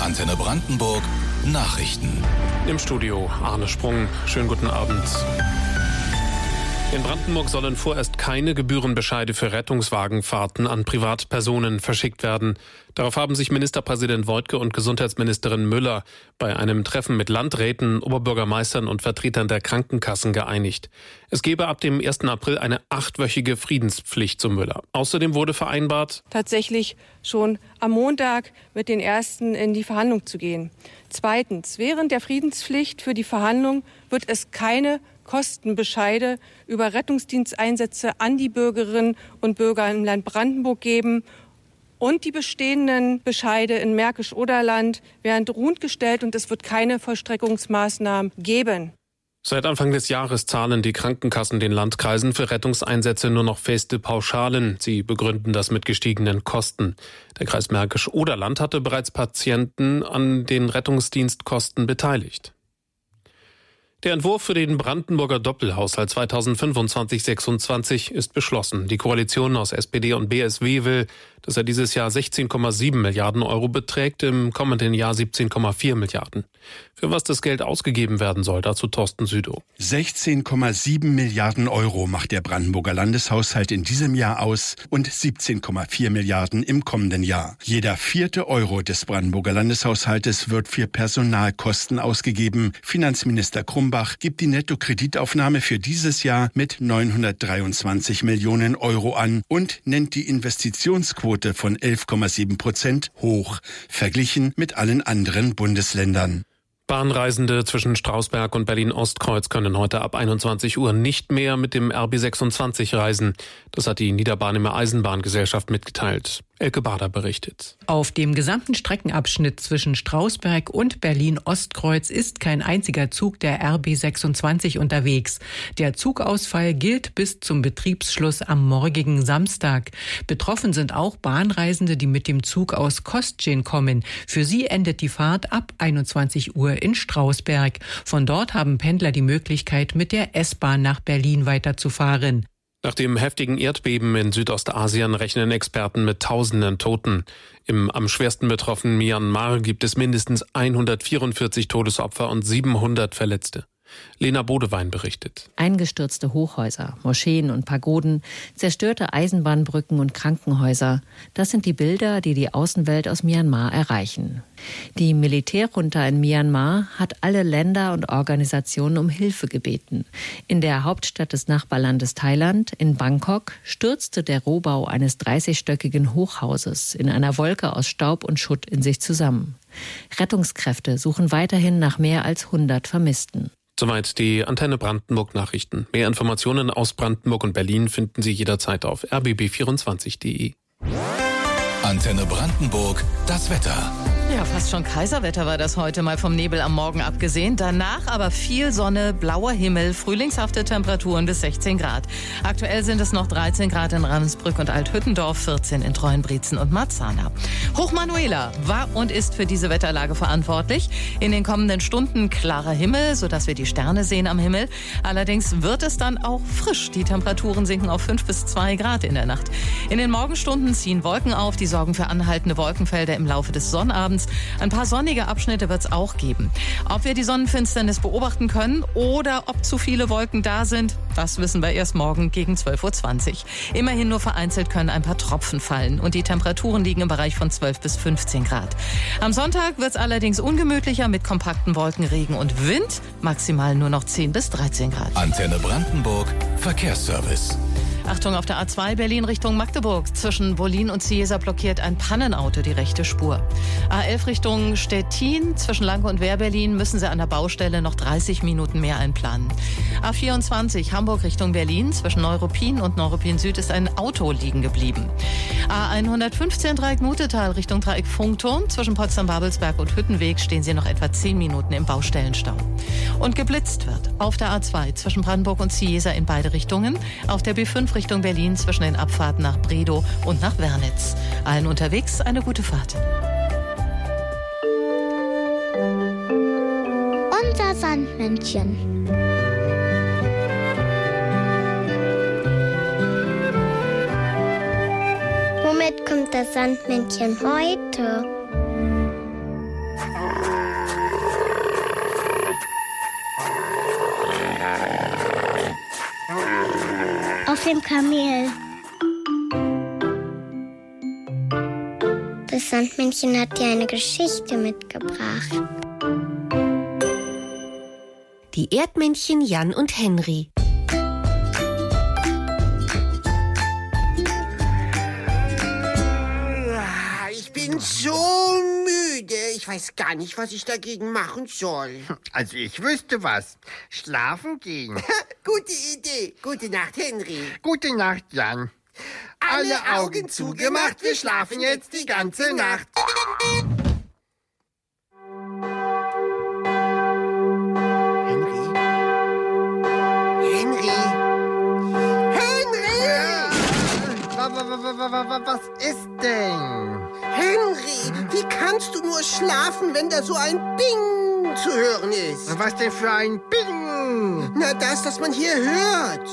Antenne Brandenburg Nachrichten. Im Studio Arne Sprung. Schönen guten Abend. In Brandenburg sollen vorerst keine Gebührenbescheide für Rettungswagenfahrten an Privatpersonen verschickt werden. Darauf haben sich Ministerpräsident Woidke und Gesundheitsministerin Müller bei einem Treffen mit Landräten, Oberbürgermeistern und Vertretern der Krankenkassen geeinigt. Es gebe ab dem 1. April eine 8-wöchige Friedenspflicht, so Müller. Außerdem wurde vereinbart, tatsächlich schon am Montag mit den Ersten in die Verhandlung zu gehen. Zweitens, während der Friedenspflicht für die Verhandlung wird es keine Kostenbescheide über Rettungsdiensteinsätze an die Bürgerinnen und Bürger im Land Brandenburg geben. Und die bestehenden Bescheide in Märkisch-Oderland werden ruhend gestellt und es wird keine Vollstreckungsmaßnahmen geben. Seit Anfang des Jahres zahlen die Krankenkassen den Landkreisen für Rettungseinsätze nur noch feste Pauschalen. Sie begründen das mit gestiegenen Kosten. Der Kreis Märkisch-Oderland hatte bereits Patienten an den Rettungsdienstkosten beteiligt. Der Entwurf für den Brandenburger Doppelhaushalt 2025-26 ist beschlossen. Die Koalition aus SPD und BSW will, dass er dieses Jahr 16,7 Milliarden Euro beträgt, im kommenden Jahr 17,4 Milliarden. Für was das Geld ausgegeben werden soll, dazu Thorsten Südow. 16,7 Milliarden Euro macht der Brandenburger Landeshaushalt in diesem Jahr aus und 17,4 Milliarden im kommenden Jahr. Jeder 4. Euro des Brandenburger Landeshaushaltes wird für Personalkosten ausgegeben. Finanzminister Krumbach gibt die Nettokreditaufnahme für dieses Jahr mit 923 Millionen Euro an und nennt die Investitionsquote von 11,7% hoch, verglichen mit allen anderen Bundesländern. Bahnreisende zwischen Strausberg und Berlin-Ostkreuz können heute ab 21 Uhr nicht mehr mit dem RB 26 reisen. Das hat die Niederbarnimer Eisenbahngesellschaft mitgeteilt. Elke Bader berichtet. Auf dem gesamten Streckenabschnitt zwischen Strausberg und Berlin-Ostkreuz ist kein einziger Zug der RB 26 unterwegs. Der Zugausfall gilt bis zum Betriebsschluss am morgigen Samstag. Betroffen sind auch Bahnreisende, die mit dem Zug aus Kostschin kommen. Für sie endet die Fahrt ab 21 Uhr in Strausberg. Von dort haben Pendler die Möglichkeit, mit der S-Bahn nach Berlin weiterzufahren. Nach dem heftigen Erdbeben in Südostasien rechnen Experten mit Tausenden Toten. Im am schwersten betroffenen Myanmar gibt es mindestens 144 Todesopfer und 700 Verletzte. Lena Bodewein berichtet. Eingestürzte Hochhäuser, Moscheen und Pagoden, zerstörte Eisenbahnbrücken und Krankenhäuser. Das sind die Bilder, die die Außenwelt aus Myanmar erreichen. Die Militärjunta in Myanmar hat alle Länder und Organisationen um Hilfe gebeten. In der Hauptstadt des Nachbarlandes Thailand, in Bangkok, stürzte der Rohbau eines 30-stöckigen Hochhauses in einer Wolke aus Staub und Schutt in sich zusammen. Rettungskräfte suchen weiterhin nach mehr als 100 Vermissten. Soweit die Antenne Brandenburg Nachrichten. Mehr Informationen aus Brandenburg und Berlin finden Sie jederzeit auf rbb24.de. Antenne Brandenburg, das Wetter. Ja, fast schon Kaiserwetter war das heute, mal vom Nebel am Morgen abgesehen. Danach aber viel Sonne, blauer Himmel, frühlingshafte Temperaturen bis 16 Grad. Aktuell sind es noch 13 Grad in Ravensbrück und Althüttendorf, 14 in Treuenbrietzen und Marzahn. Hoch Manuela war und ist für diese Wetterlage verantwortlich. In den kommenden Stunden klarer Himmel, sodass wir die Sterne sehen am Himmel. Allerdings wird es dann auch frisch. Die Temperaturen sinken auf 5 bis 2 Grad in der Nacht. In den Morgenstunden ziehen Wolken auf, die sorgen für anhaltende Wolkenfelder im Laufe des Sonnabends. Ein paar sonnige Abschnitte wird es auch geben. Ob wir die Sonnenfinsternis beobachten können oder ob zu viele Wolken da sind, das wissen wir erst morgen gegen 12.20 Uhr. Immerhin nur vereinzelt können ein paar Tropfen fallen und die Temperaturen liegen im Bereich von 12 bis 15 Grad. Am Sonntag wird es allerdings ungemütlicher mit kompakten Wolken, Regen und Wind. Maximal nur noch 10 bis 13 Grad. Antenne Brandenburg, Verkehrsservice. Achtung, auf der A2 Berlin Richtung Magdeburg. Zwischen Wollin und Ciesa blockiert ein Pannenauto die rechte Spur. A11 Richtung Stettin. Zwischen Lanke und Wehr-Berlin müssen Sie an der Baustelle noch 30 Minuten mehr einplanen. A24 Hamburg Richtung Berlin. Zwischen Neuruppin und Neuruppin Süd ist ein Auto liegen geblieben. A115 Dreieck Mutetal Richtung Dreieck Funkturm. Zwischen Potsdam-Babelsberg und Hüttenweg stehen Sie noch etwa 10 Minuten im Baustellenstau. Und geblitzt wird auf der A2 zwischen Brandenburg und Ciesa in beide Richtungen. Auf der B5 Richtung Berlin zwischen den Abfahrten nach Bredow und nach Wernitz. Allen unterwegs eine gute Fahrt. Unser Sandmännchen. Womit kommt das Sandmännchen heute? dem Kamel. Das Sandmännchen hat dir eine Geschichte mitgebracht. Die Erdmännchen Jan und Henry. Ich bin so müde. Ich weiß gar nicht, was ich dagegen machen soll. Also ich wüsste was. Schlafen gehen. Gute Idee. Gute Nacht, Henry. Gute Nacht, Jan. Alle Augen zugemacht. Wir schlafen jetzt die ganze Nacht. Was ist denn? Henry, wie kannst du nur schlafen, wenn da so ein Bing zu hören ist? Was denn für ein Bing? Na, das man hier hört.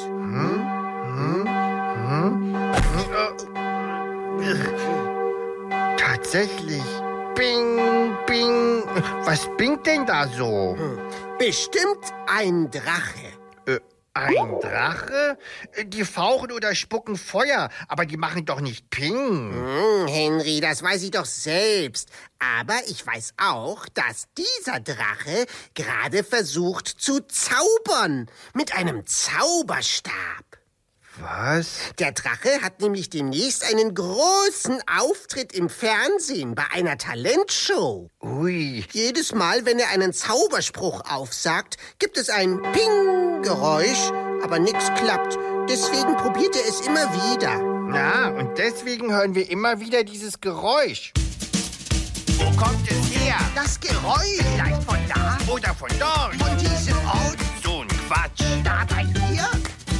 Tatsächlich. Bing, bing. Was bingt denn da so? Bestimmt ein Drache. Ein Drache? Die fauchen oder spucken Feuer, aber die machen doch nicht Ping. Henry, das weiß ich doch selbst. Aber ich weiß auch, dass dieser Drache gerade versucht zu zaubern. Mit einem Zauberstab. Was? Der Drache hat nämlich demnächst einen großen Auftritt im Fernsehen bei einer Talentshow. Ui. Jedes Mal, wenn er einen Zauberspruch aufsagt, gibt es ein Ping-Geräusch, aber nichts klappt. Deswegen probiert er es immer wieder. Na, und deswegen hören wir immer wieder dieses Geräusch. Wo kommt es her? Das Geräusch. Vielleicht von da? Oder von dort? Von diesem Ort. So ein Quatsch. Da bei hier?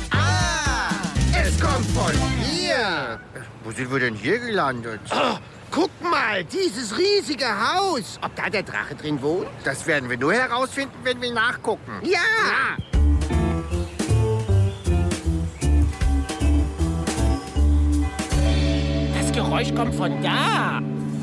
Es kommt von hier. Wo sind wir denn hier gelandet? Oh, guck mal, dieses riesige Haus. Ob da der Drache drin wohnt? Das werden wir nur herausfinden, wenn wir nachgucken. Ja. Das Geräusch kommt von da.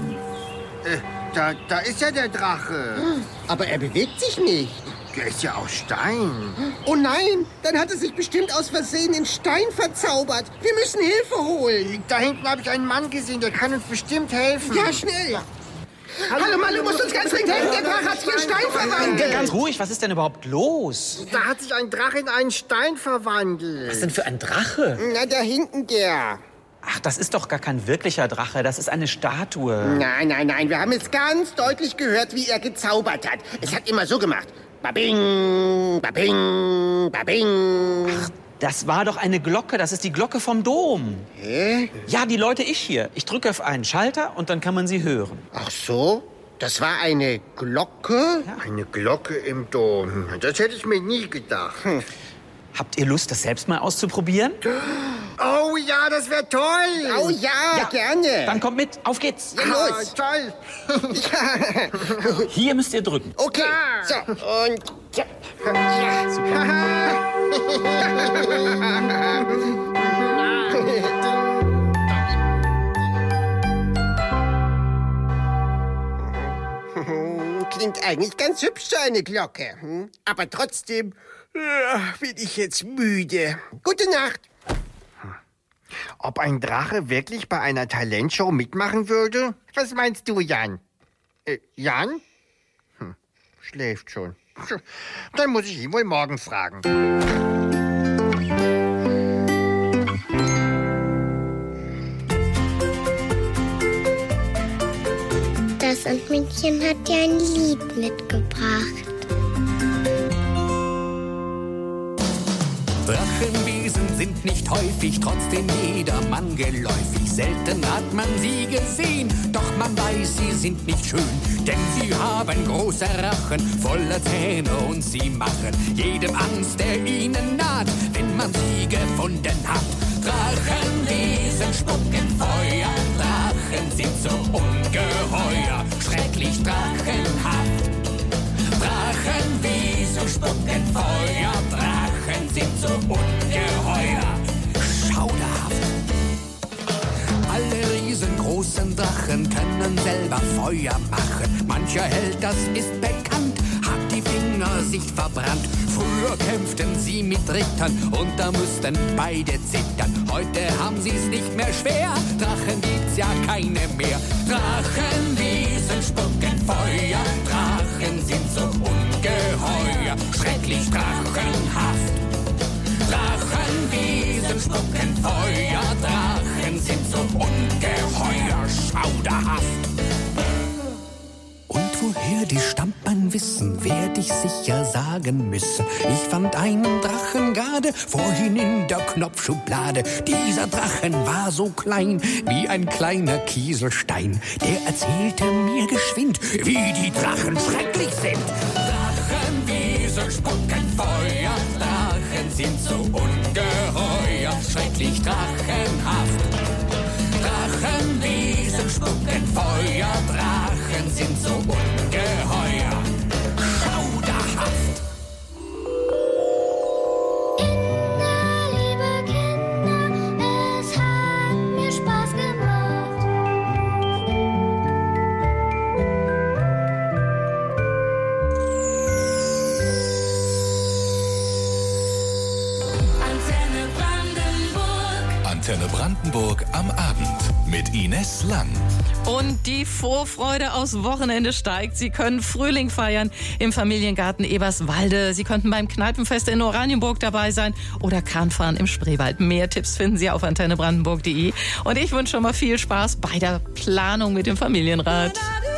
Da ist ja der Drache. Aber er bewegt sich nicht. Der ist ja aus Stein. Oh nein, dann hat er sich bestimmt aus Versehen in Stein verzaubert. Wir müssen Hilfe holen. Da hinten habe ich einen Mann gesehen, der kann uns bestimmt helfen. Ja, schnell. Hallo Mann, du musst uns ganz dringend helfen. Der Drache hat sich in Stein verwandelt. Ganz ruhig, was ist denn überhaupt los? Da hat sich ein Drache in einen Stein verwandelt. Was denn für ein Drache? Na, da hinten der. Ach, das ist doch gar kein wirklicher Drache, das ist eine Statue. Nein, wir haben es ganz deutlich gehört, wie er gezaubert hat. Es hat immer so gemacht. Babing, babing, babing. Ach, das war doch eine Glocke, das ist die Glocke vom Dom. Hä? Ja, die Leute ich hier. Ich drücke auf einen Schalter und dann kann man sie hören. Ach so? Das war eine Glocke? Ja. Eine Glocke im Dom. Das hätte ich mir nie gedacht. Habt ihr Lust, das selbst mal auszuprobieren? Oh ja, das wäre toll. Oh ja, gerne. Dann kommt mit, auf geht's. Ja, los. Toll. Hier müsst ihr drücken. Okay, so, und... Ja. Klingt eigentlich ganz hübsch, so eine Glocke. Aber trotzdem bin ich jetzt müde. Gute Nacht. Ob ein Drache wirklich bei einer Talentshow mitmachen würde? Was meinst du, Jan? Jan? Schläft schon. Dann muss ich ihn wohl morgen fragen. Das Sandmännchen hat dir ein Lied mitgebracht. Drachenwesen sind nicht häufig, trotzdem jedermann geläufig. Selten hat man sie gesehen, doch man weiß, sie sind nicht schön. Denn sie haben große Rachen, voller Zähne und sie machen jedem Angst, der ihnen naht, wenn man sie gefunden hat. Drachenwesen spucken Feuer, Drachen sind so ungeheuer, schrecklich drachenhaft. Drachenwesen spucken Feuer, Drachen sind so ungeheuer, schauderhaft. Alle riesengroßen Drachen können selber Feuer machen. Mancher Held, das ist bekannt, hat die Finger einer Sicht verbrannt. Früher kämpften sie mit Richtern und da mussten beide zittern. Heute haben sie's nicht mehr schwer, Drachen gibt's ja keine mehr. Drachenwesen spucken Feuer, Drachen sind so ungeheuer, schrecklich drachenhaft. Drachenwesen spucken Feuer, Drachen sind so ungeheuer, schauderhaft. Und woher die stammt mein Wissen, werd ich sicher sagen müssen. Ich fand einen Drachen gerade vorhin in der Knopfschublade. Dieser Drachen war so klein wie ein kleiner Kieselstein. Der erzählte mir geschwind, wie die Drachen schrecklich sind. Drachenwesen spucken Feuer, Drachen sind so ungeheuer, schrecklich drachenhaft. Drachenwesen spucken Feuer, Drachen sind so ungeheuer, schauderhaft. Kinder, liebe Kinder, es hat mir Spaß gemacht. Antenne Brandenburg. Antenne Brandenburg am Abend mit Ines Lang. Und die Vorfreude aufs Wochenende steigt. Sie können Frühling feiern im Familiengarten Eberswalde. Sie könnten beim Kneipenfest in Oranienburg dabei sein oder Kranfahren im Spreewald. Mehr Tipps finden Sie auf antennebrandenburg.de. Und ich wünsche schon mal viel Spaß bei der Planung mit dem Familienrat.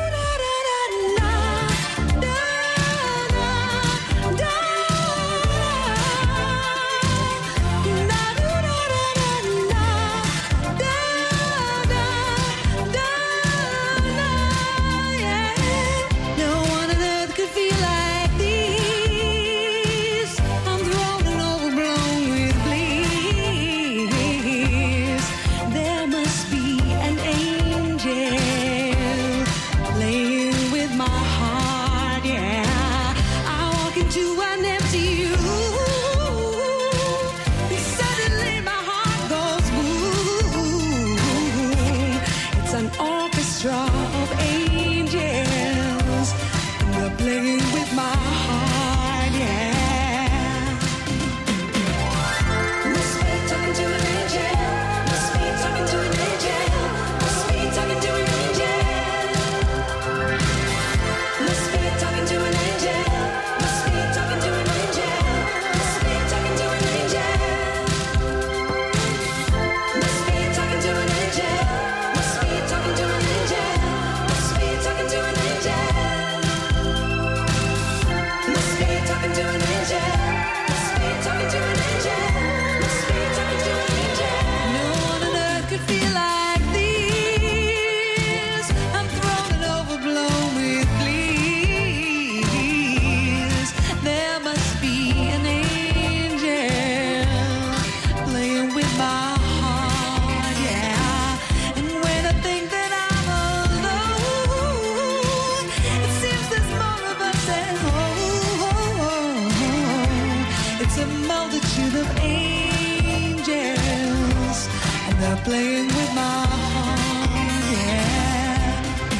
Playing with my heart, yeah.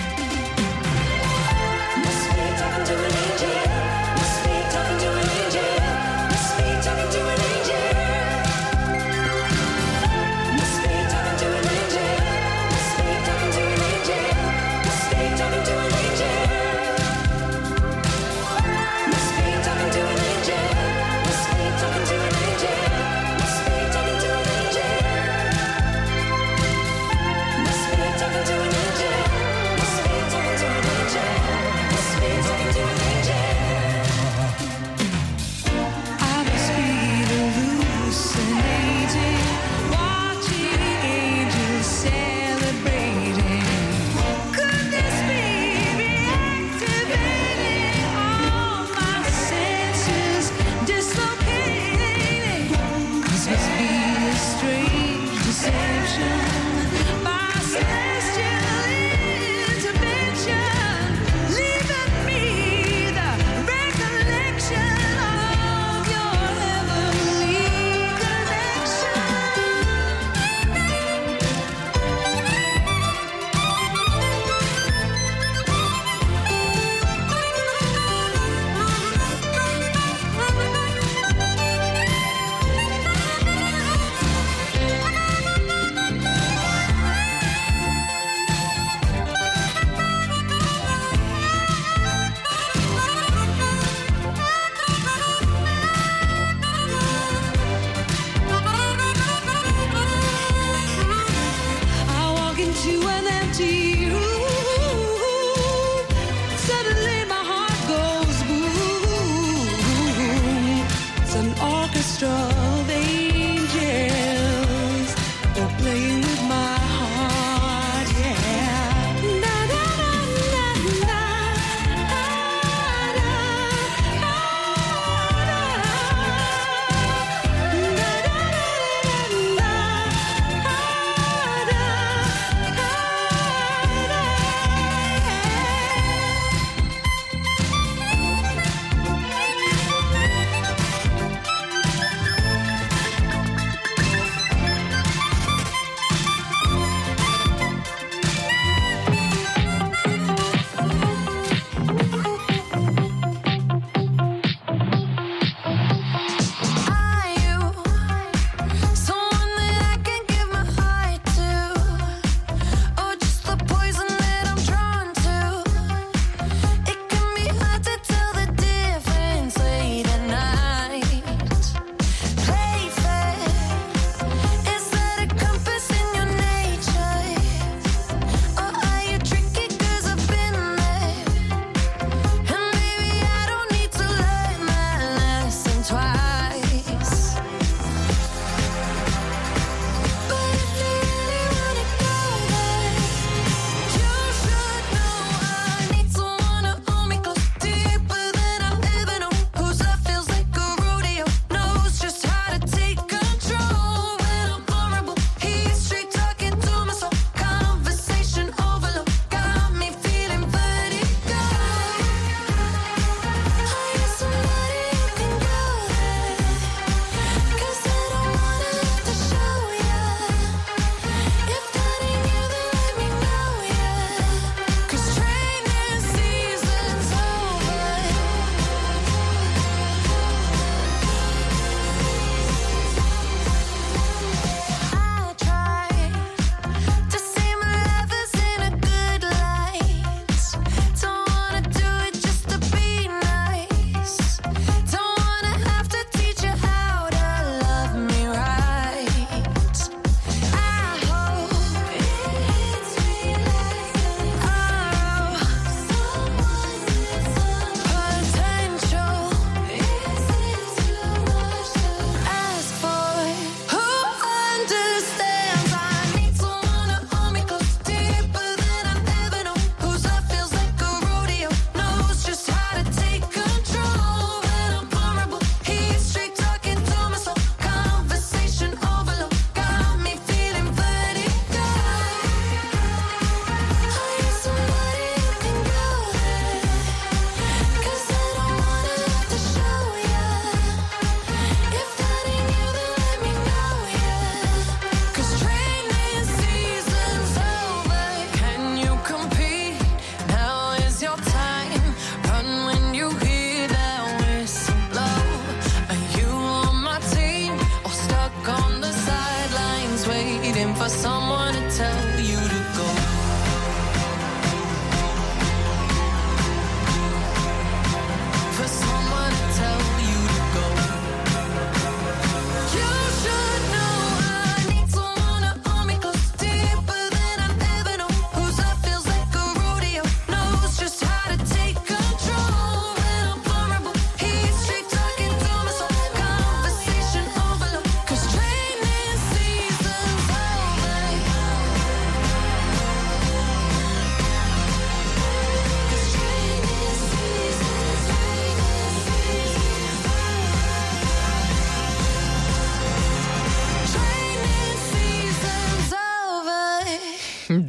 Must be talking to an angel. Must be talking to an angel. Must be talking to an angel. Must be talking to an angel. Must be talking to an angel. Must be talking to an angel. Must be talking to an angel. Must be talking to an angel. Must be talking to an angel.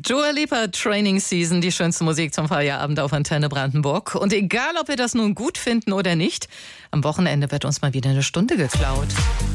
Dua Lipa, Training Season, die schönste Musik zum Feierabend auf Antenne Brandenburg. Und egal, ob wir das nun gut finden oder nicht, am Wochenende wird uns mal wieder eine Stunde geklaut.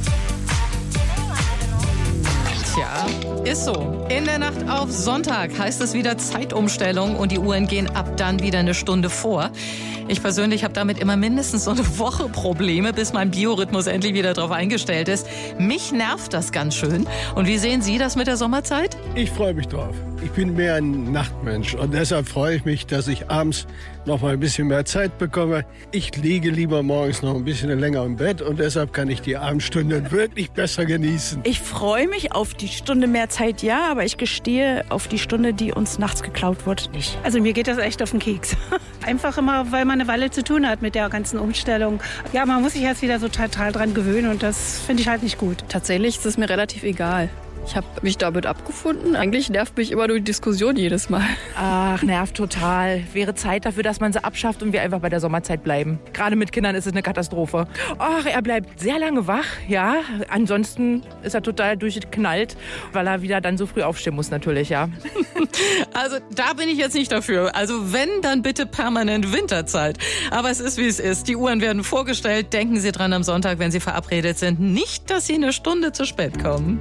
Tja, ist so. In der Nacht auf Sonntag heißt es wieder Zeitumstellung und die Uhren gehen ab dann wieder eine Stunde vor. Ich persönlich habe damit immer mindestens so eine Woche Probleme, bis mein Biorhythmus endlich wieder drauf eingestellt ist. Mich nervt das ganz schön. Und wie sehen Sie das mit der Sommerzeit? Ich freue mich drauf. Ich bin mehr ein Nachtmensch und deshalb freue ich mich, dass ich abends noch mal ein bisschen mehr Zeit bekomme. Ich liege lieber morgens noch ein bisschen länger im Bett und deshalb kann ich die Abendstunden wirklich besser genießen. Ich freue mich auf die Stunde mehr Zeit, ja, aber ich gestehe auf die Stunde, die uns nachts geklaut wird, nicht. Also mir geht das echt auf den Keks. Einfach immer, weil man eine Weile zu tun hat mit der ganzen Umstellung. Ja, man muss sich erst wieder so total dran gewöhnen und das finde ich halt nicht gut. Tatsächlich ist es mir relativ egal. Ich habe mich damit abgefunden. Eigentlich nervt mich immer nur die Diskussion jedes Mal. Ach, nervt total. Wäre Zeit dafür, dass man sie abschafft und wir einfach bei der Sommerzeit bleiben. Gerade mit Kindern ist es eine Katastrophe. Ach, er bleibt sehr lange wach, ja. Ansonsten ist er total durchgeknallt, weil er wieder dann so früh aufstehen muss natürlich, ja. Also da bin ich jetzt nicht dafür. Also wenn, dann bitte permanent Winterzeit. Aber es ist, wie es ist. Die Uhren werden vorgestellt. Denken Sie dran am Sonntag, wenn Sie verabredet sind. Nicht, dass Sie eine Stunde zu spät kommen.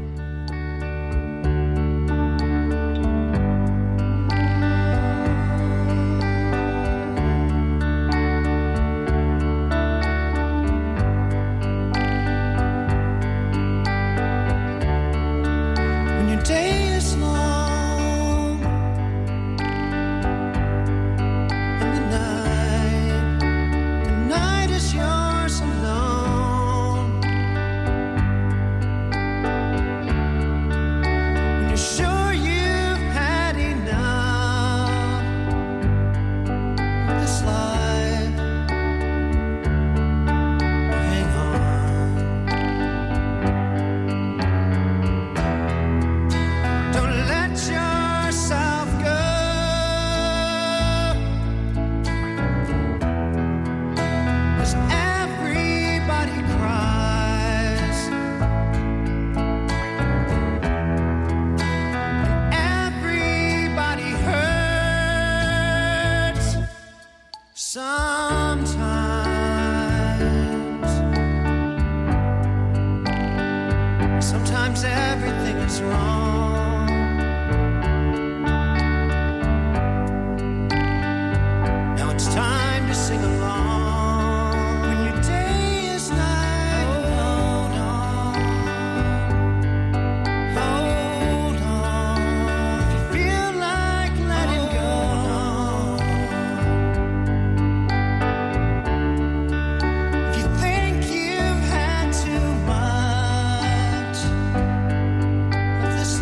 Sometimes everything is wrong. Now it's time to sing along. When your day is night, hold on, hold on. If you feel like letting go, if you think you've had too much of this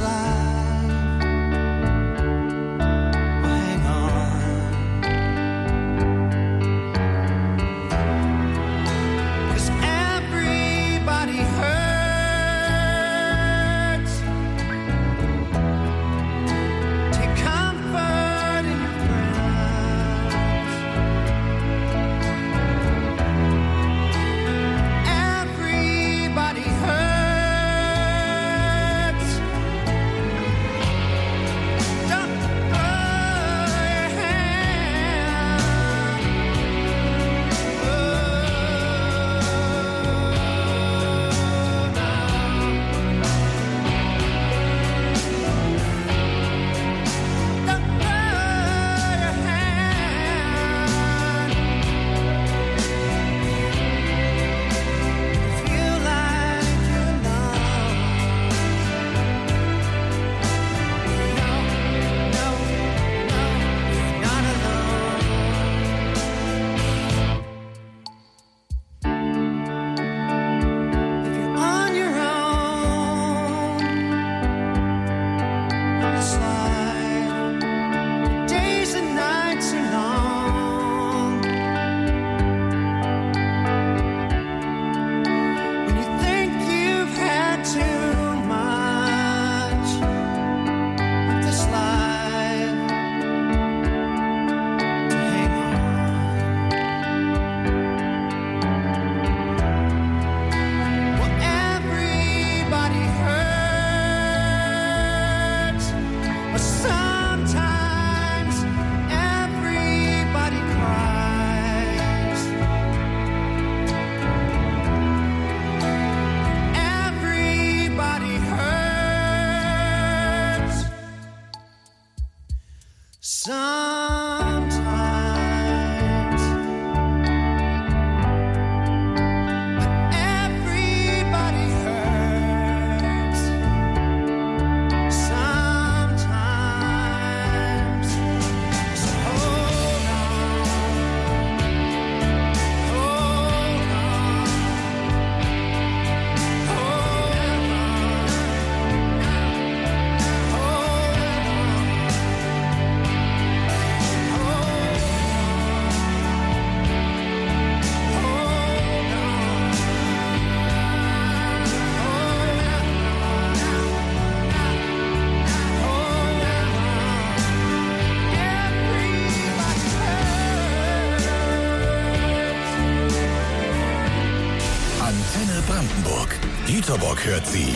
Brandenburg. Dieter Bock hört sie.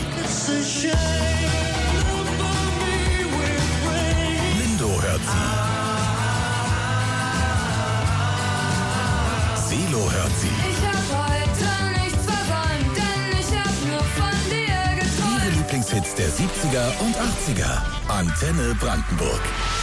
Lindo hört sie. Silo hört sie. Ich hab heute nichts versäumt, denn ich hab nur von dir geträumt. Ihre Lieblingshits der 70er und 80er. Antenne Brandenburg.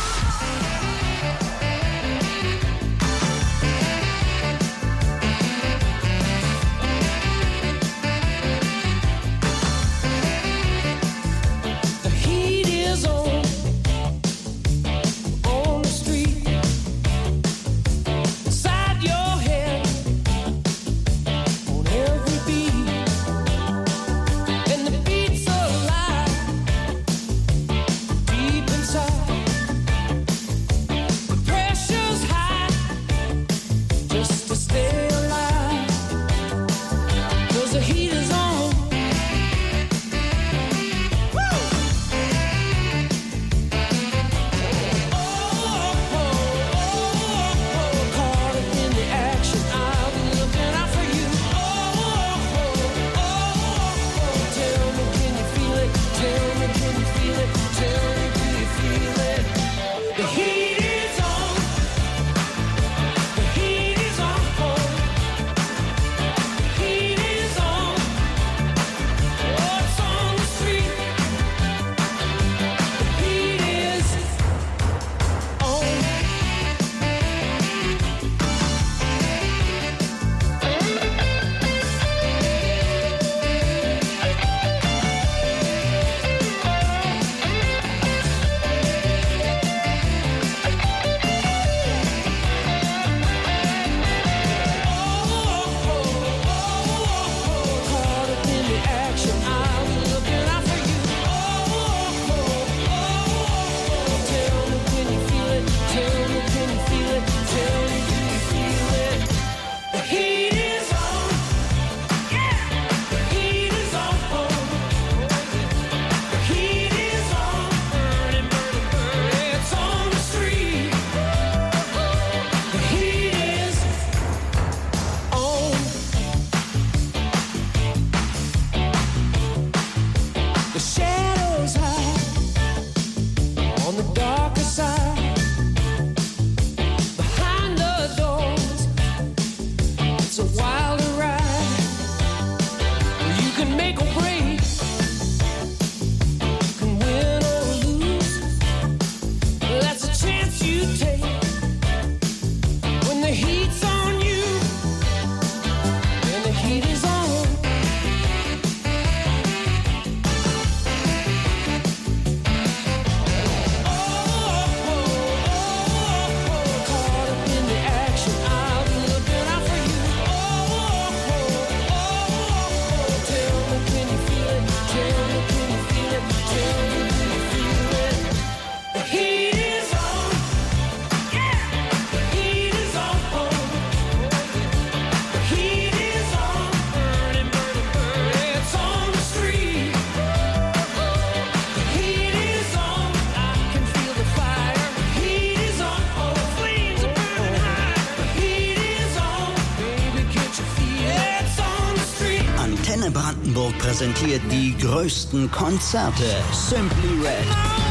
Brandenburg präsentiert die größten Konzerte. Simply Red.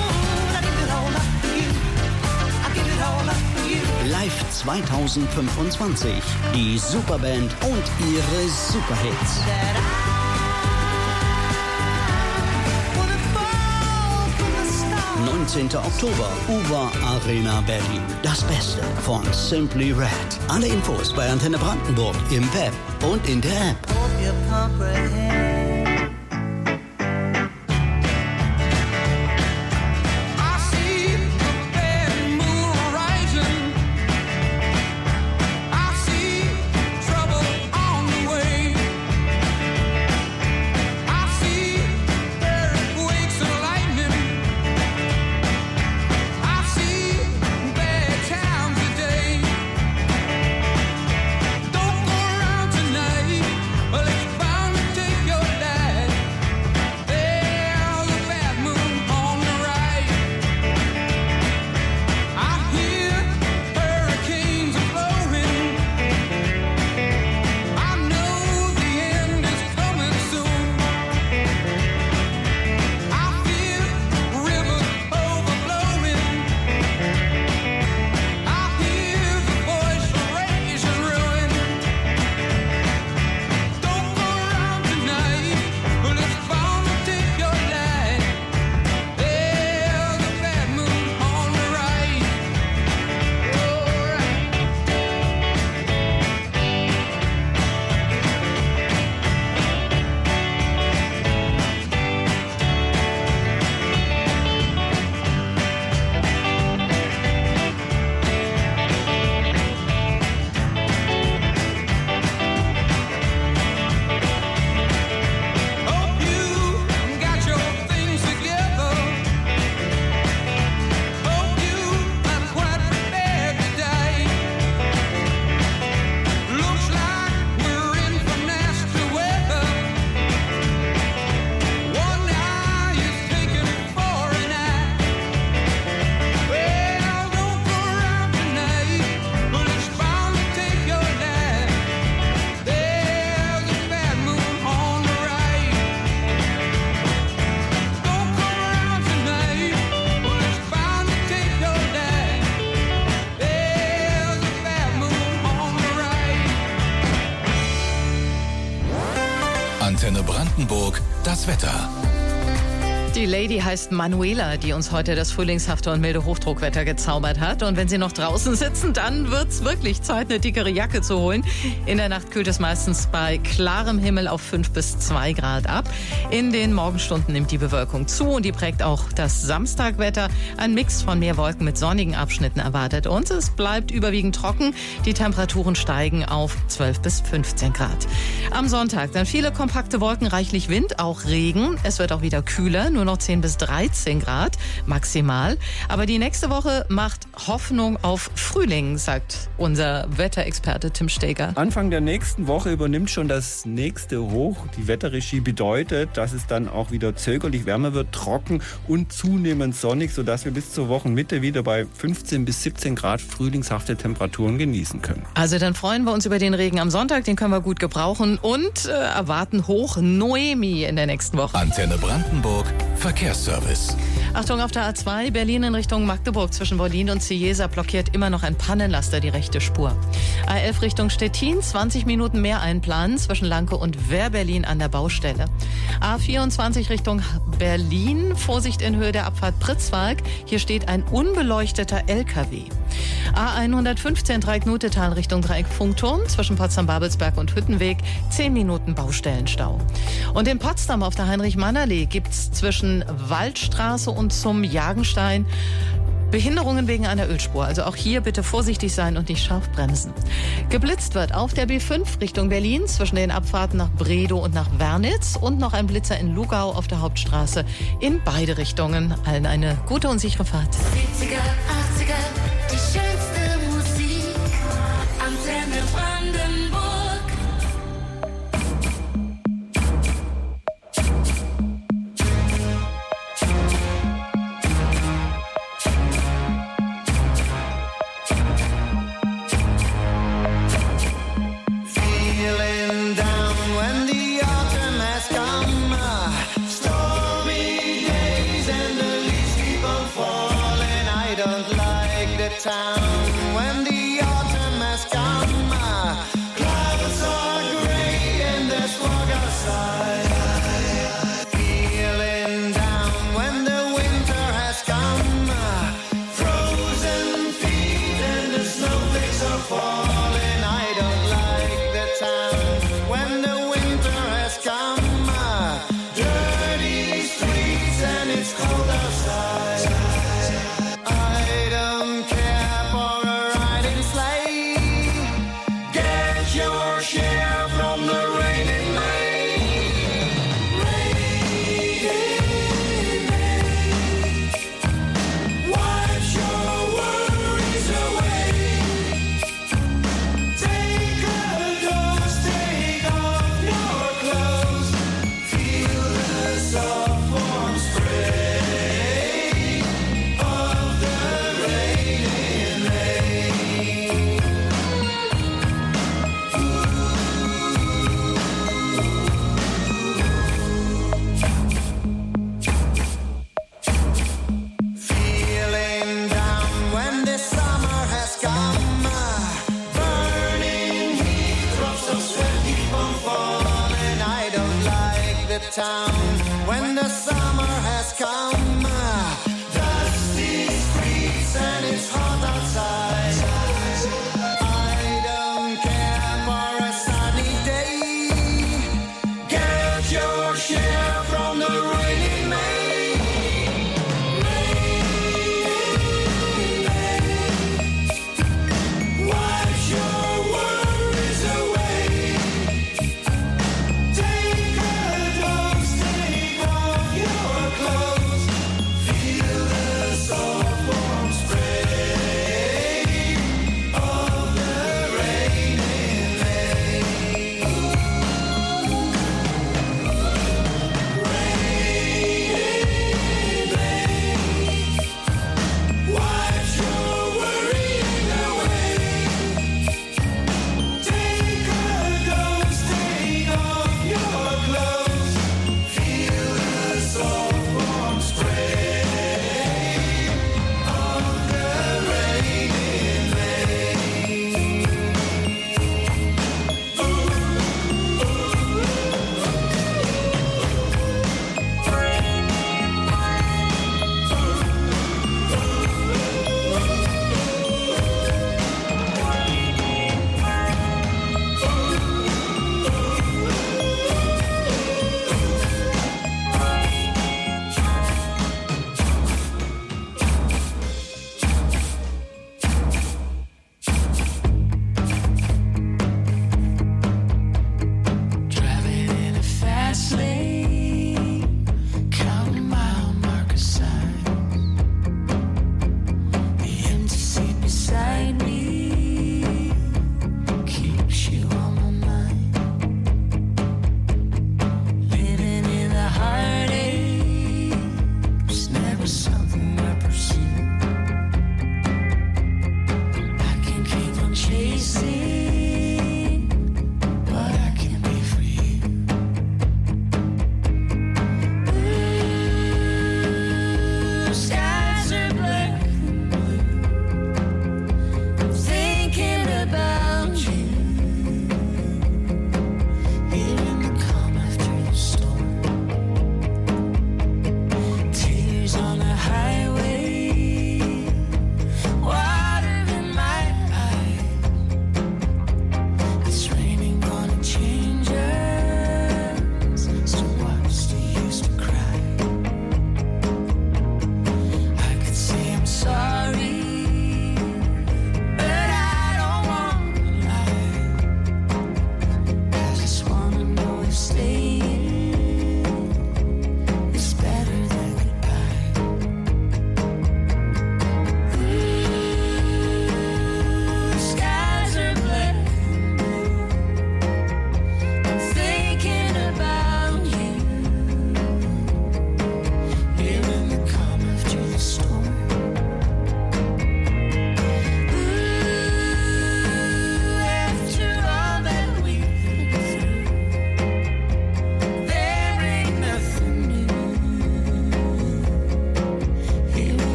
Live 2025. Die Superband und ihre Superhits. 19. Oktober, UVA Arena Berlin. Das Beste von Simply Red. Alle Infos bei Antenne Brandenburg im Web und in der App. Take your Antenne Brandenburg, das Wetter. Die Lady heißt Manuela, die uns heute das frühlingshafte und milde Hochdruckwetter gezaubert hat. Und wenn Sie noch draußen sitzen, dann wird's wirklich Zeit, eine dickere Jacke zu holen. In der Nacht kühlt es meistens bei klarem Himmel auf 5 bis 2 Grad ab. In den Morgenstunden nimmt die Bewölkung zu und die prägt auch das Samstagwetter. Ein Mix von mehr Wolken mit sonnigen Abschnitten erwartet uns. Es bleibt überwiegend trocken. Die Temperaturen steigen auf 12 bis 15 Grad. Am Sonntag dann viele kompakte Wolken, reichlich Wind, auch Regen. Es wird auch wieder kühler, nur noch 10 bis 13 Grad maximal. Aber die nächste Woche macht Hoffnung auf Frühling, sagt unser Wetterexperte Tim Steger. Anfang der nächsten Woche übernimmt schon das nächste Hoch. Die Wetterregie bedeutet, dass es dann auch wieder zögerlich wärmer wird, trocken und zunehmend sonnig, sodass wir bis zur Wochenmitte wieder bei 15 bis 17 Grad frühlingshafte Temperaturen genießen können. Also dann freuen wir uns über den Regen am Sonntag, den können wir gut gebrauchen und erwarten Hoch Noemi in der nächsten Woche. Antenne Brandenburg, Verkehrsservice. Achtung auf der A2, Berlin in Richtung Magdeburg zwischen Wollin und Ciesa blockiert immer noch ein Pannenlaster die rechte Spur. A11 Richtung Stettin, 20 Minuten mehr einplanen zwischen Lanke und Wehr-Berlin an der Baustelle. A24 Richtung Berlin, Vorsicht in Höhe der Abfahrt Pritzwalk, hier steht ein unbeleuchteter LKW. A115 Dreieck-Nutetal Richtung Dreieck-Funkturm zwischen Potsdam-Babelsberg und Hüttenweg, 10 Minuten Baustellenstau. Und in Potsdam auf der Heinrich-Mann-Allee gibt's zwischen Waldstraße und zum Jagenstein Behinderungen wegen einer Ölspur. Also auch hier bitte vorsichtig sein und nicht scharf bremsen. Geblitzt wird auf der B5 Richtung Berlin zwischen den Abfahrten nach Bredow und nach Wernitz und noch ein Blitzer in Lugau auf der Hauptstraße in beide Richtungen. Allen eine gute und sichere Fahrt. 70er, 80er, die schönste Musik. Antenne Brandenburg. Town when the autumn has come, clouds are gray and there's fog outside. Feeling down when the winter has come, frozen feet and the snowflakes are falling. I don't like the town when the winter has come, dirty streets and it's cold outside. Town when the summer has come, dusty streets and it's hot outside. I don't care for a sunny day. Get your share from the rainy May. Wash your worries away. Take a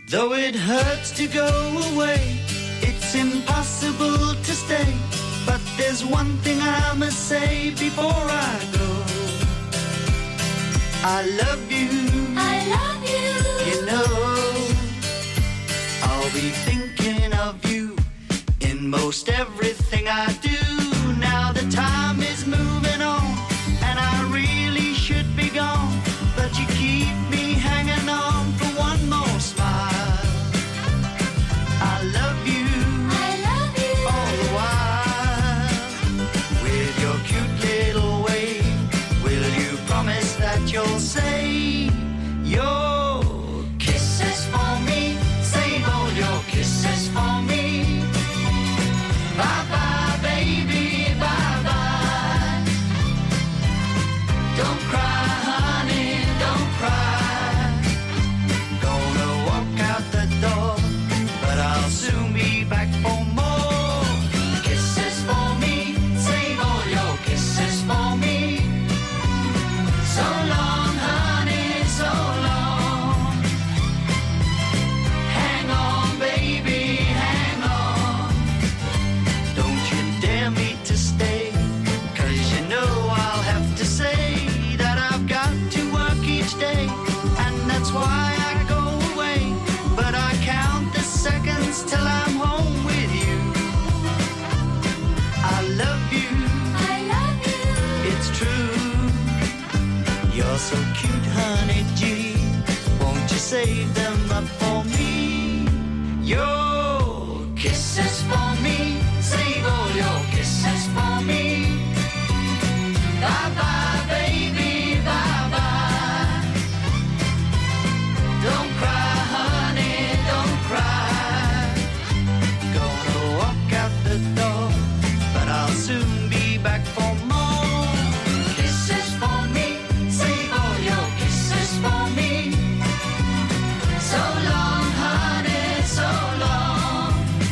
Though it hurts to go away, it's impossible to stay. But there's one thing I must say before I go. I love you. I love you. You know, I'll be thinking of you in most everything I do. Now the time is moving on, and I really should be gone. But you keep me hanging on for one more smile. I love you. I love you. All the while, with your cute little way, will you promise that you'll say your kisses for me? Save all your kisses for me. Bye bye, baby, bye bye. Don't cry, honey, don't cry. Gonna walk out the door, but I'll soon be back for more. Kisses for me, save all your kisses for me. So long, honey, so long. Hang on, baby, hang on. Don't you dare me to stay, 'cause you know I'll have to say that I've got to work each day, and that's why I go away. But I count the seconds till I'm home with you. I love you. I love you. It's true. You're so cute, honey G. Won't you save them up for me? Your kisses for me. Save all your kisses for me. Bye bye, baby, bye bye. Don't cry, honey, don't cry. Gonna walk out the door, but I'll soon be back for more. Kisses for me, save all your kisses for me. So long, honey, so long.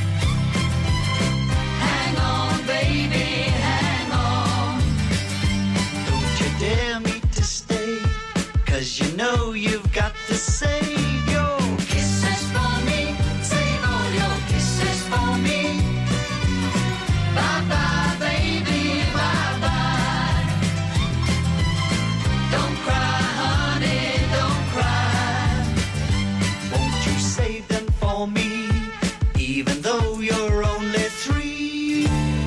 Hang on, baby, hang on. Don't you dare me to stay, 'cause you know you've got to save your kisses for me. Save all your kisses for me. Bye bye, baby, bye bye. Don't cry, honey, don't cry. Won't you save them for me, even though you're only 3?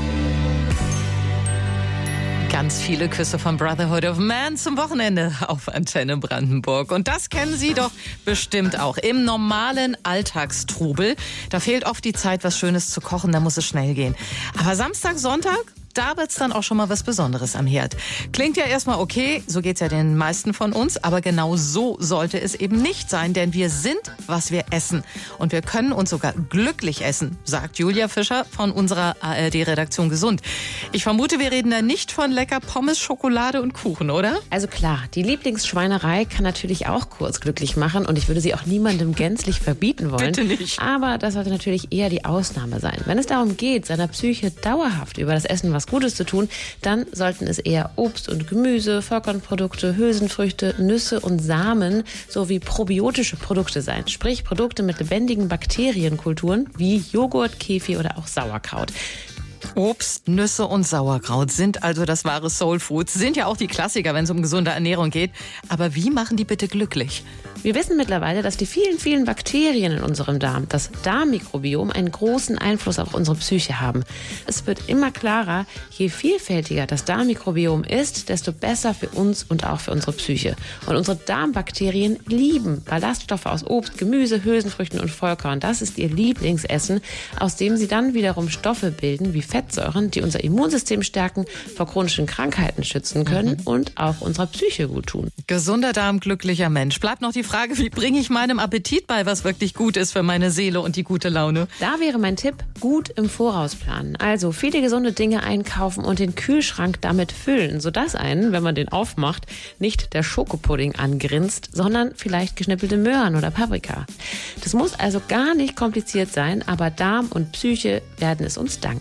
Ganz viele Küsse von Brotherhood of Man zum Wochenende auf Antenne Brandenburg. Und das kennen Sie doch bestimmt auch. Im normalen Alltagstrubel, da fehlt oft die Zeit, was Schönes zu kochen, da muss es schnell gehen. Aber Samstag, Sonntag, da wird's dann auch schon mal was Besonderes am Herd. Klingt ja erstmal okay, so geht's ja den meisten von uns, aber genau so sollte es eben nicht sein, denn wir sind, was wir essen. Und wir können uns sogar glücklich essen, sagt Julia Fischer von unserer ARD-Redaktion Gesund. Ich vermute, wir reden da nicht von lecker Pommes, Schokolade und Kuchen, oder? Also klar, die Lieblingsschweinerei kann natürlich auch kurz glücklich machen und ich würde sie auch niemandem gänzlich verbieten wollen. Bitte nicht. Aber das sollte natürlich eher die Ausnahme sein. Wenn es darum geht, seiner Psyche dauerhaft über das Essen was Gutes zu tun, dann sollten es eher Obst und Gemüse, Vollkornprodukte, Hülsenfrüchte, Nüsse und Samen sowie probiotische Produkte sein. Sprich Produkte mit lebendigen Bakterienkulturen wie Joghurt, Kefir oder auch Sauerkraut. Obst, Nüsse und Sauerkraut sind also das wahre Soulfood. Sind ja auch die Klassiker, wenn es um gesunde Ernährung geht. Aber wie machen die bitte glücklich? Wir wissen mittlerweile, dass die vielen, vielen Bakterien in unserem Darm, das Darmmikrobiom, einen großen Einfluss auf unsere Psyche haben. Es wird immer klarer, je vielfältiger das Darmmikrobiom ist, desto besser für uns und auch für unsere Psyche. Und unsere Darmbakterien lieben Ballaststoffe aus Obst, Gemüse, Hülsenfrüchten und Vollkorn. Das ist ihr Lieblingsessen, aus dem sie dann wiederum Stoffe bilden, wie Fettsäuren, die unser Immunsystem stärken, vor chronischen Krankheiten schützen können und auch unserer Psyche gut tun. Gesunder Darm, glücklicher Mensch. Bleibt noch die Frage, wie bringe ich meinem Appetit bei, was wirklich gut ist für meine Seele und die gute Laune? Da wäre mein Tipp, gut im Voraus planen. Also viele gesunde Dinge einkaufen und den Kühlschrank damit füllen, sodass einen, wenn man den aufmacht, nicht der Schokopudding angrinst, sondern vielleicht geschnippelte Möhren oder Paprika. Das muss also gar nicht kompliziert sein, aber Darm und Psyche werden es uns danken.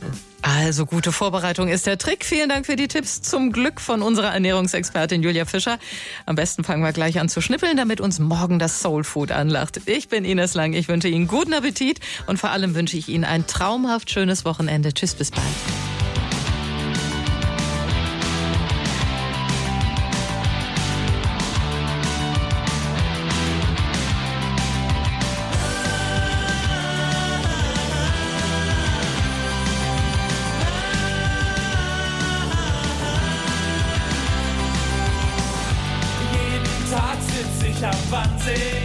Also gute Vorbereitung ist der Trick. Vielen Dank für die Tipps, zum Glück von unserer Ernährungsexpertin Julia Fischer. Am besten fangen wir gleich an zu schnippeln, damit uns morgen das Soulfood anlacht. Ich bin Ines Lang, ich wünsche Ihnen guten Appetit und vor allem wünsche ich Ihnen ein traumhaft schönes Wochenende. Tschüss, bis bald. Am Wannsee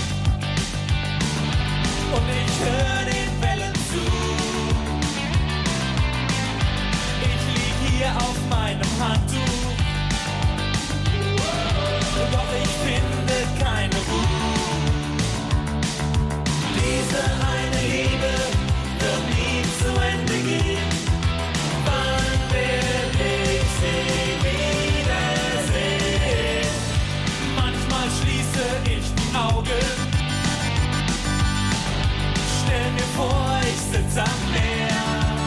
und ich höre den Wellen zu. Ich lieg hier auf meinem Handtuch, doch ich finde keine Ruhe. Diese eine Liebe wird nie zu Ende gehen. Wann werd ich sie wiedersehen? Manchmal schließe ich die Augen, stell mir vor, ich sitze am Meer.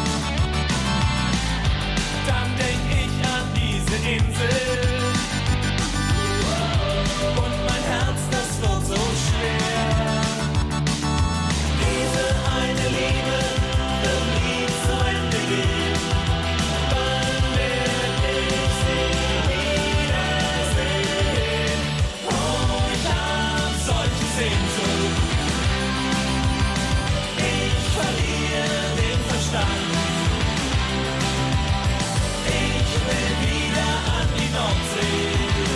Dann denk ich an diese Insel und mein Herz, das wird so schwer. Diese eine Liebe wird nie zu Ende gehen. Wann werd ich sie wiedersehen? Oh, ich hab solche Sehnsucht. Ich verliere den Verstand. Ich will wieder an die Nordsee.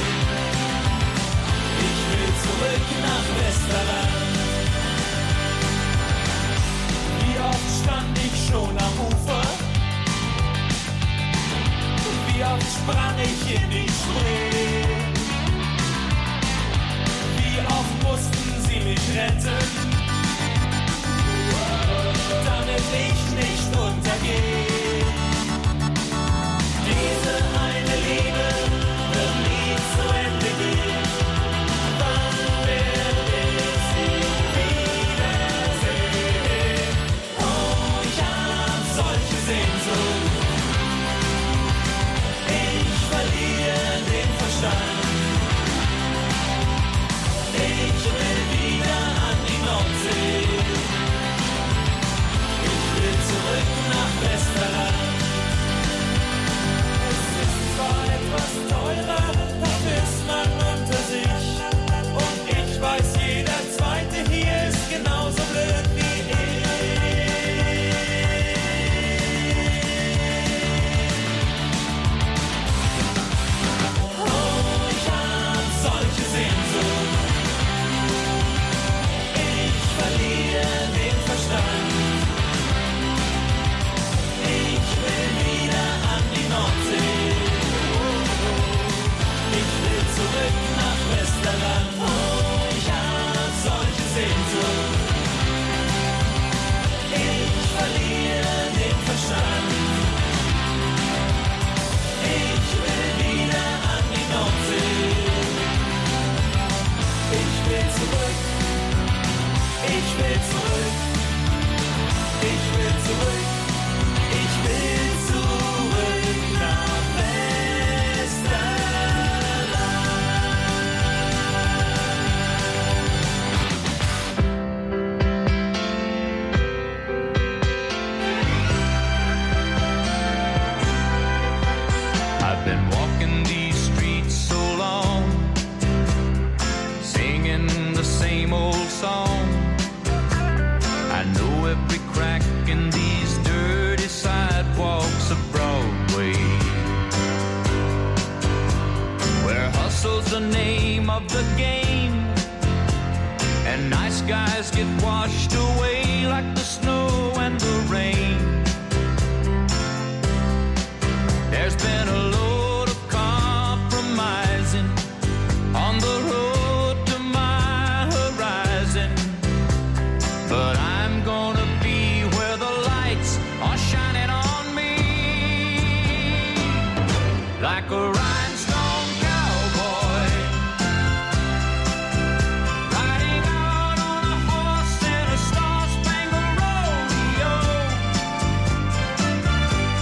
Ich will zurück nach Westerland. Wie oft stand ich schon am Ufer? Wie oft sprang ich in die Spree? Wie oft mussten sie mich retten, damit ich nicht untergehe. Diese eine Liebe wird nie zu Ende gehen. Wann werd ich sie wiedersehen? Oh, ich hab solche Sehnsucht. Ich verliere den Verstand. Ich will wieder an die Nordsee. Ich will zurück nach Westerland. Es ist zwar etwas teurer, dafür ist man unter sich. Und ich weiß, jeder Zweite hier ist genauso blöd wie ich. Oh, ich hab solche Sehnsucht. Ich verliere den Verstand. Ich will wieder an die Nordsee. Ich will zurück nach Westerland. Oh, ich hab solche Sehnsucht. Ich verliere den Verstand. Ich will wieder an die Nordsee. Ich will zurück. Ich will zurück. Ich will zurück. Ich will zurück nach I've been walking these streets so long, singing the same old song. I know every crack in these dirty sidewalks of Broadway, where hustle's the name of the game, and nice guys get washed away like the snow and the rain. There's been a load of compromising on the road to my horizon, but I'm gonna be where the lights are shining on me, like a rhinestone cowboy riding out on a horse in a star-spangled rodeo.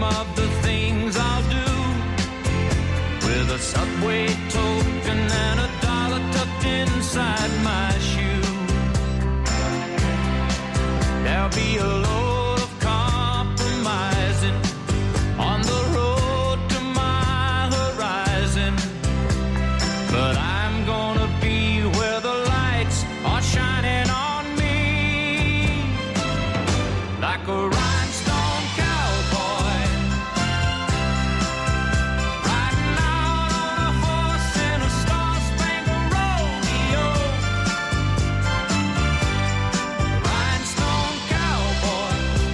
of the things I'll do with a Subway token and $1 tucked inside my shoe. There'll be a load of compromising on the road to my horizon, but I'm gonna be where the lights are shining on me like a rhinestone cowboy riding out on a horse in a star-spangled rodeo. Rhinestone cowboy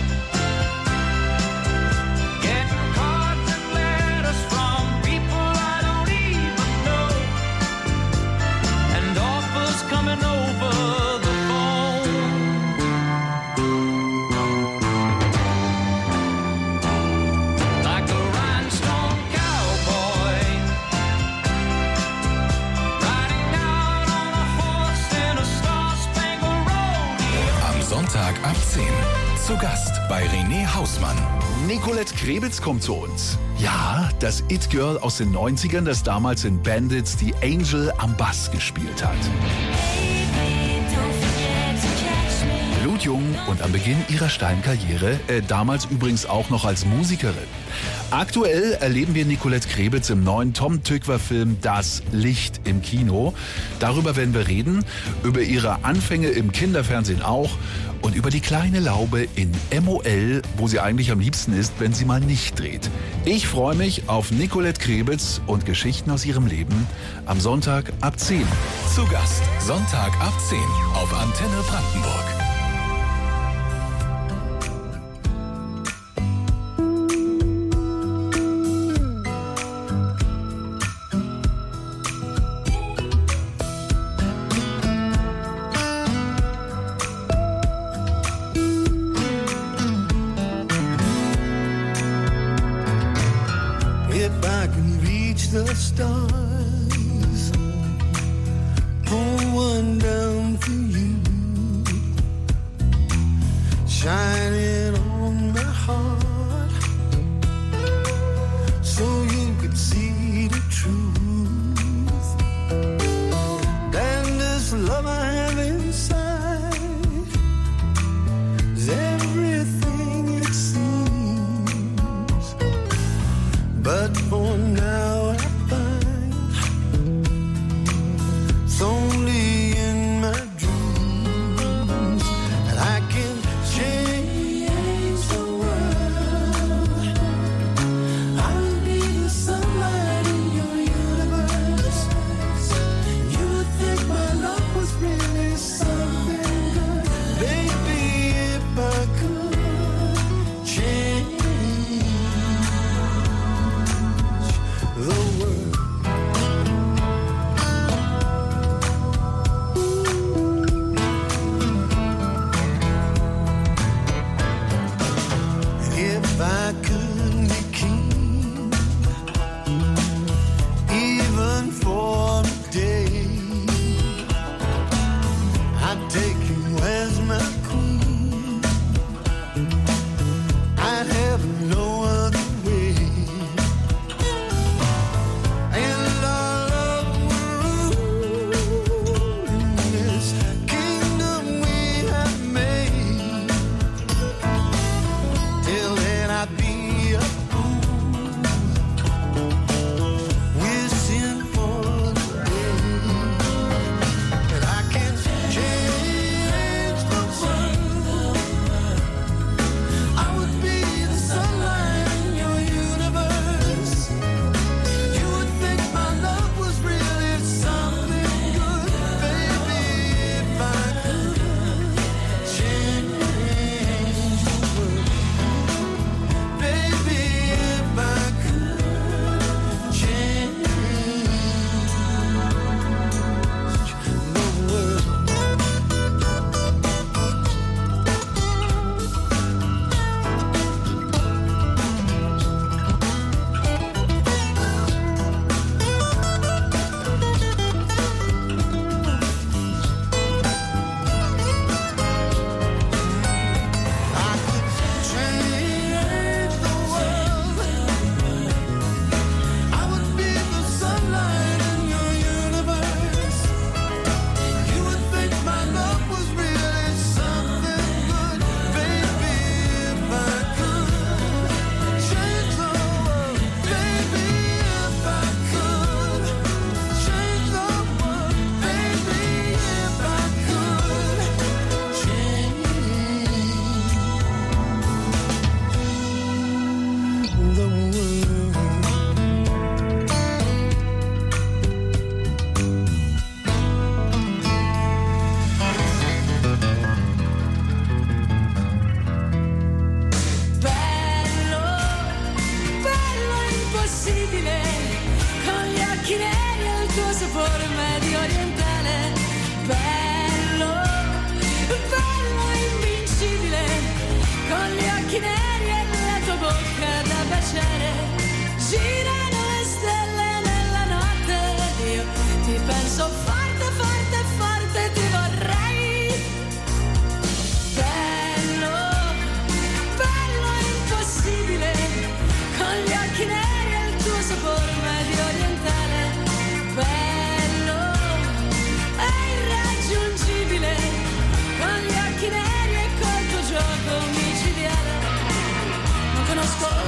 getting cards and letters from people I don't even know, and offers coming over the phone. Like a rhinestone cowboy riding out on a horse in a star-spangled rodeo. Am Sonntag ab 10. Zu Gast bei René Hausmann. Nicolette Krebitz kommt zu uns. Ja, das It-Girl aus den 90ern, das damals in Bandits die Angel am Bass gespielt hat. Blutjung und am Beginn ihrer steilen Karriere, damals übrigens auch noch als Musikerin. Aktuell erleben wir Nicolette Krebitz im neuen Tom Tykwer-Film Das Licht im Kino. Darüber werden wir reden, über ihre Anfänge im Kinderfernsehen auch und über die kleine Laube in MOL, wo sie eigentlich am liebsten ist, wenn sie mal nicht dreht. Ich freue mich auf Nicolette Krebitz und Geschichten aus ihrem Leben am Sonntag ab 10. Zu Gast Sonntag ab 10 auf Antenne Brandenburg. If I can reach the stars, pull one down for you, shining on my heart, so you could see the truth. And this love I have inside is everything it seems. But for now I find it's only in my dreams that I can change the world. I'll be the sunlight in your universe. You would think my love was really something good. Baby, if I could change the world. If I could be king, even for a day, I'd take you as my queen. I'd have no other way. And our love will rule in this kingdom we have made. Till then I'd be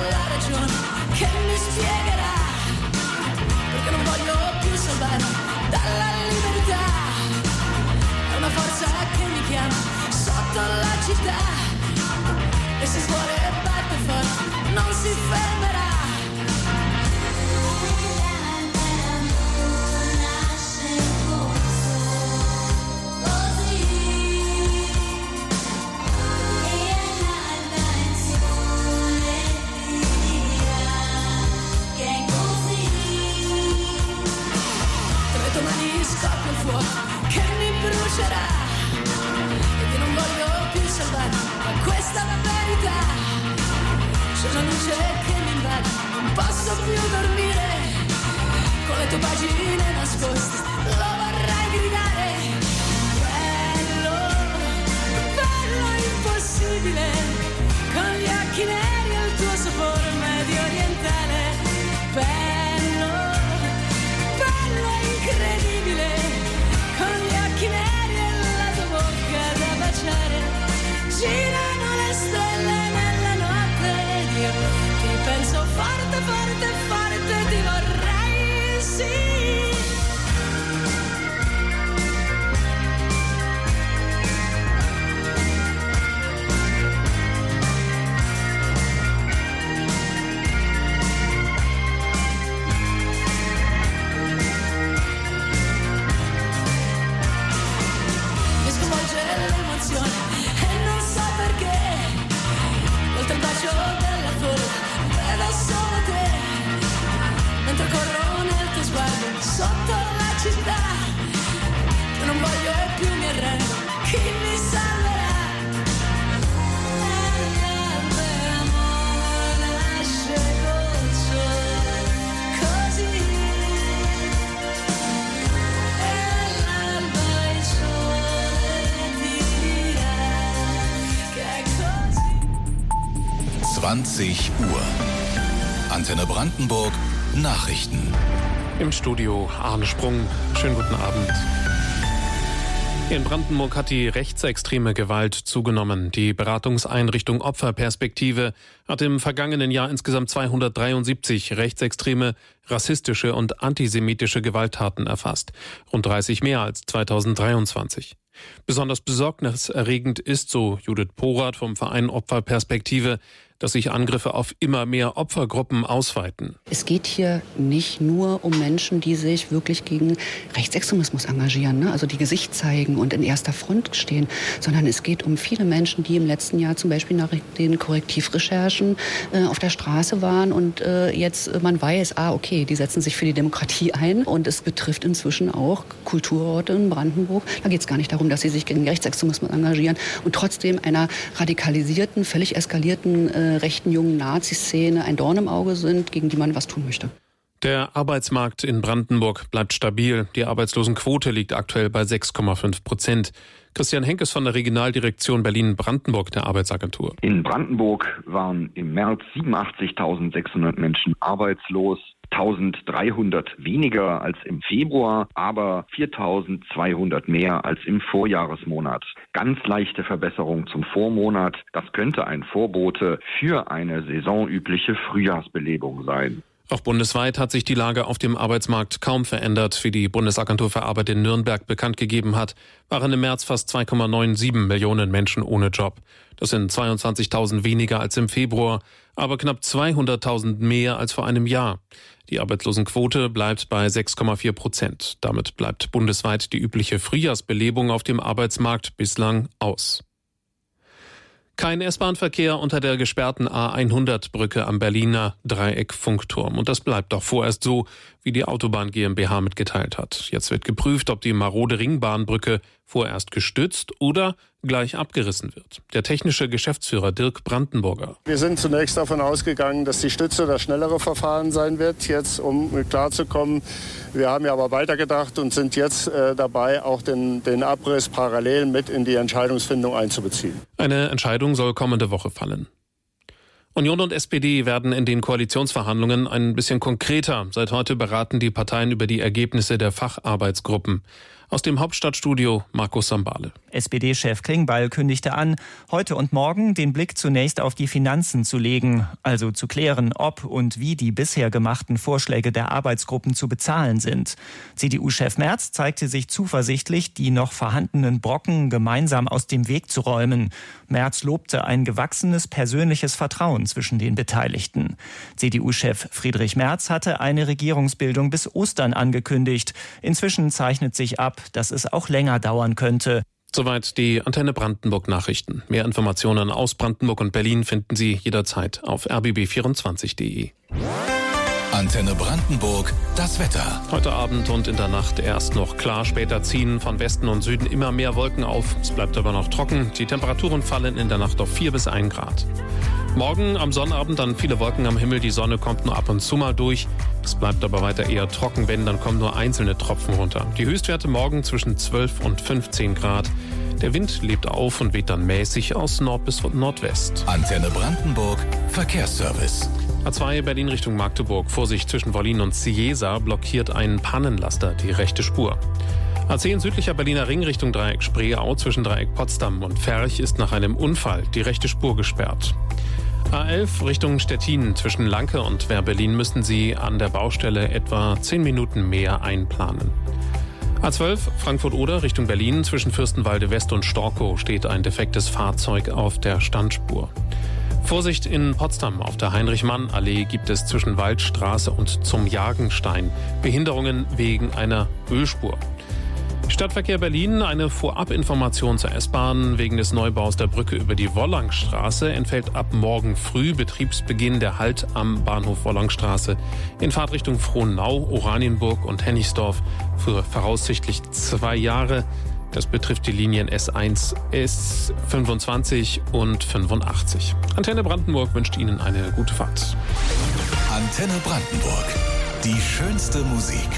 la ragione che mi spiegherà perché non voglio più salvarmi dalla libertà. È una forza che mi chiama sotto la città e se scuole e batte forte non si fermerà. Scoppia il fuoco che mi brucerà e che non voglio più salvare da questa verità. C'è una luce che mi invade, non posso più dormire con le tue pagine nascoste, lo vorrei gridare. Bello, bello impossibile, con gli occhi neri e il tuo sapore medio orientale. Bello, bello incredibile, con gli occhi neri e la tua bocca da baciare. Girano le stelle nella notte ed io ti penso forte, forte, forte, ti vorrei, sì. E non so perché, oltre il bacio della folla, vedo solo te, mentre corro nel tuo sguardo sotto la città. Io non voglio e più mi arrendo, chi mi salverà? L'amore nasce col sole, così, e l'alba il sole ti dirà che è così. 20 Uhr. Antenne Brandenburg. Nachrichten. Im Studio Arne Sprung. Schönen guten Abend. In Brandenburg hat die rechtsextreme Gewalt zugenommen. Die Beratungseinrichtung Opferperspektive hat im vergangenen Jahr insgesamt 273 rechtsextreme, rassistische und antisemitische Gewalttaten erfasst. Rund 30 mehr als 2023. Besonders besorgniserregend ist, so Judith Porath vom Verein Opferperspektive, dass sich Angriffe auf immer mehr Opfergruppen ausweiten. Es geht hier nicht nur um Menschen, die sich wirklich gegen Rechtsextremismus engagieren, ne? Also die Gesicht zeigen und in erster Front stehen, sondern es geht um viele Menschen, die im letzten Jahr zum Beispiel nach den Korrektivrecherchen auf der Straße waren und jetzt man weiß, okay, die setzen sich für die Demokratie ein und es betrifft inzwischen auch Kulturorte in Brandenburg. Da geht es gar nicht darum, dass sie sich gegen Rechtsextremismus engagieren und trotzdem einer radikalisierten, völlig eskalierten rechten jungen Nazi-Szene ein Dorn im Auge sind, gegen die man was tun möchte. Der Arbeitsmarkt in Brandenburg bleibt stabil. Die Arbeitslosenquote liegt aktuell bei 6,5%. Christian Henkes von der Regionaldirektion Berlin-Brandenburg der Arbeitsagentur. In Brandenburg waren im März 87.600 Menschen arbeitslos. 1.300 weniger als im Februar, aber 4.200 mehr als im Vorjahresmonat. Ganz leichte Verbesserung zum Vormonat. Das könnte ein Vorbote für eine saisonübliche Frühjahrsbelebung sein. Auch bundesweit hat sich die Lage auf dem Arbeitsmarkt kaum verändert. Wie die Bundesagentur für Arbeit in Nürnberg bekannt gegeben hat, waren im März fast 2,97 Millionen Menschen ohne Job. Das sind 22.000 weniger als im Februar, aber knapp 200.000 mehr als vor einem Jahr. Die Arbeitslosenquote bleibt bei 6,4%. Damit bleibt bundesweit die übliche Frühjahrsbelebung auf dem Arbeitsmarkt bislang aus. Kein S-Bahn-Verkehr unter der gesperrten A100-Brücke am Berliner Dreieck-Funkturm. Und das bleibt auch vorerst so, wie die Autobahn GmbH mitgeteilt hat. Jetzt wird geprüft, ob die marode Ringbahnbrücke vorerst gestützt oder gleich abgerissen wird. Der technische Geschäftsführer Dirk Brandenburger. Wir sind zunächst davon ausgegangen, dass die Stütze das schnellere Verfahren sein wird, jetzt um klarzukommen. Wir haben ja aber weitergedacht und sind jetzt dabei, auch den Abriss parallel mit in die Entscheidungsfindung einzubeziehen. Eine Entscheidung soll kommende Woche fallen. Union und SPD werden in den Koalitionsverhandlungen ein bisschen konkreter. Seit heute beraten die Parteien über die Ergebnisse der Facharbeitsgruppen. Aus dem Hauptstadtstudio Markus Sambale. SPD-Chef Klingbeil kündigte an, heute und morgen den Blick zunächst auf die Finanzen zu legen, also zu klären, ob und wie die bisher gemachten Vorschläge der Arbeitsgruppen zu bezahlen sind. CDU-Chef Merz zeigte sich zuversichtlich, die noch vorhandenen Brocken gemeinsam aus dem Weg zu räumen. Merz lobte ein gewachsenes persönliches Vertrauen zwischen den Beteiligten. CDU-Chef Friedrich Merz hatte eine Regierungsbildung bis Ostern angekündigt. Inzwischen zeichnet sich ab, dass es auch länger dauern könnte. Soweit die Antenne Brandenburg Nachrichten. Mehr Informationen aus Brandenburg und Berlin finden Sie jederzeit auf rbb24.de. Antenne Brandenburg, das Wetter. Heute Abend und in der Nacht erst noch klar, später ziehen von Westen und Süden immer mehr Wolken auf. Es bleibt aber noch trocken. Die Temperaturen fallen in der Nacht auf 4 bis 1 Grad. Morgen am Sonnabend dann viele Wolken am Himmel. Die Sonne kommt nur ab und zu mal durch. Es bleibt aber weiter eher trocken, wenn, dann kommen nur einzelne Tropfen runter. Die Höchstwerte morgen zwischen 12 und 15 Grad. Der Wind lebt auf und weht dann mäßig aus Nord bis Nordwest. Antenne Brandenburg, Verkehrsservice. A2 Berlin Richtung Magdeburg. Vorsicht zwischen Wollin und Ciesa blockiert ein Pannenlaster die rechte Spur. A10 südlicher Berliner Ring Richtung Dreieck Spreeau zwischen Dreieck Potsdam und Ferch ist nach einem Unfall die rechte Spur gesperrt. A11 Richtung Stettin zwischen Lanke und Wehr-Berlin müssen Sie an der Baustelle etwa 10 Minuten mehr einplanen. A12 Frankfurt-Oder Richtung Berlin zwischen Fürstenwalde West und Storkow steht ein defektes Fahrzeug auf der Standspur. Vorsicht in Potsdam, auf der Heinrich-Mann-Allee gibt es zwischen Waldstraße und zum Jagenstein Behinderungen wegen einer Ölspur. Stadtverkehr Berlin, eine Vorabinformation zur S-Bahn. Wegen des Neubaus der Brücke über die Wollangstraße entfällt ab morgen früh Betriebsbeginn der Halt am Bahnhof Wollangstraße in Fahrtrichtung Frohnau, Oranienburg und Hennigsdorf für voraussichtlich 2 Jahre. Das betrifft die Linien S1, S25 und 85. Antenne Brandenburg wünscht Ihnen eine gute Fahrt. Antenne Brandenburg. Die schönste Musik.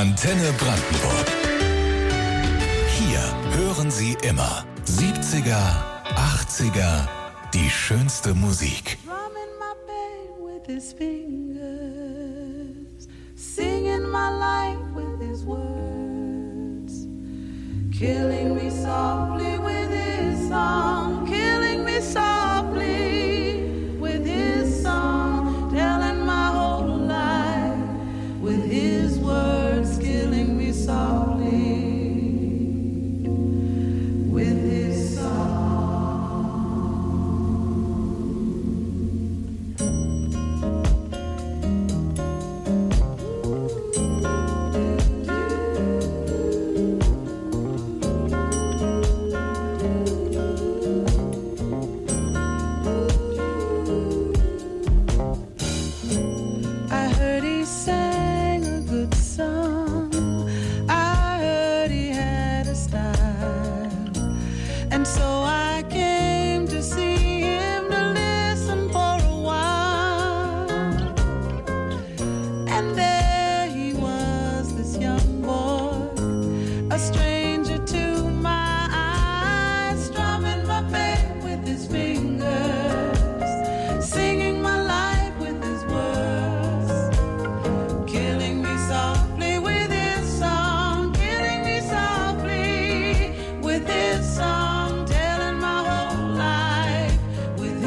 Antenne Brandenburg. Hier hören Sie immer 70er, 80er, die schönste Musik. With his fingers, singing my life with his words, killing me